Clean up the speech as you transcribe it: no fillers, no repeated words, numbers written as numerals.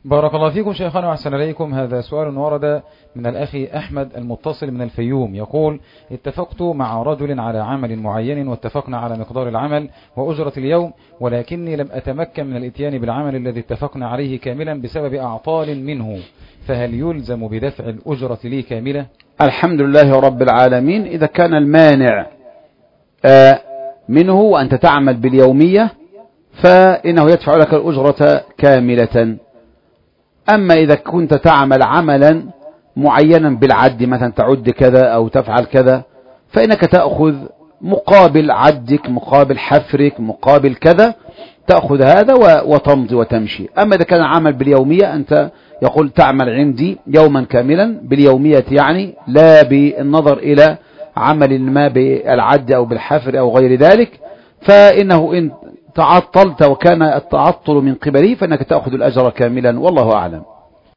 بارك الله فيكم شيخنا وأحسن إليكم. هذا سؤال ورد من الأخ أحمد المتصل من الفيوم، يقول: اتفقت مع رجل على عمل معين واتفقنا على مقدار العمل وأجرة اليوم، ولكني لم أتمكن من الاتيان بالعمل الذي اتفقنا عليه كاملا بسبب أعطال منه، فهل يلزم بدفع الأجرة لي كاملة؟ الحمد لله رب العالمين. إذا كان المانع منه وأنت تعمل باليومية فإنه يدفع لك الأجرة كاملة. أما إذا كنت تعمل عملا معينا بالعد، مثلا تعد كذا أو تفعل كذا، فإنك تأخذ مقابل عدك، مقابل حفرك، مقابل كذا، تأخذ هذا وتمضي وتمشي. أما إذا كان عمل باليومية، أنت يقول تعمل عندي يوما كاملا باليومية، يعني لا بالنظر إلى عمل ما بالعد أو بالحفر أو غير ذلك، فإنه إن تعطلت وكان التعطل من قبله فإنك تأخذ الأجر كاملا، والله أعلم.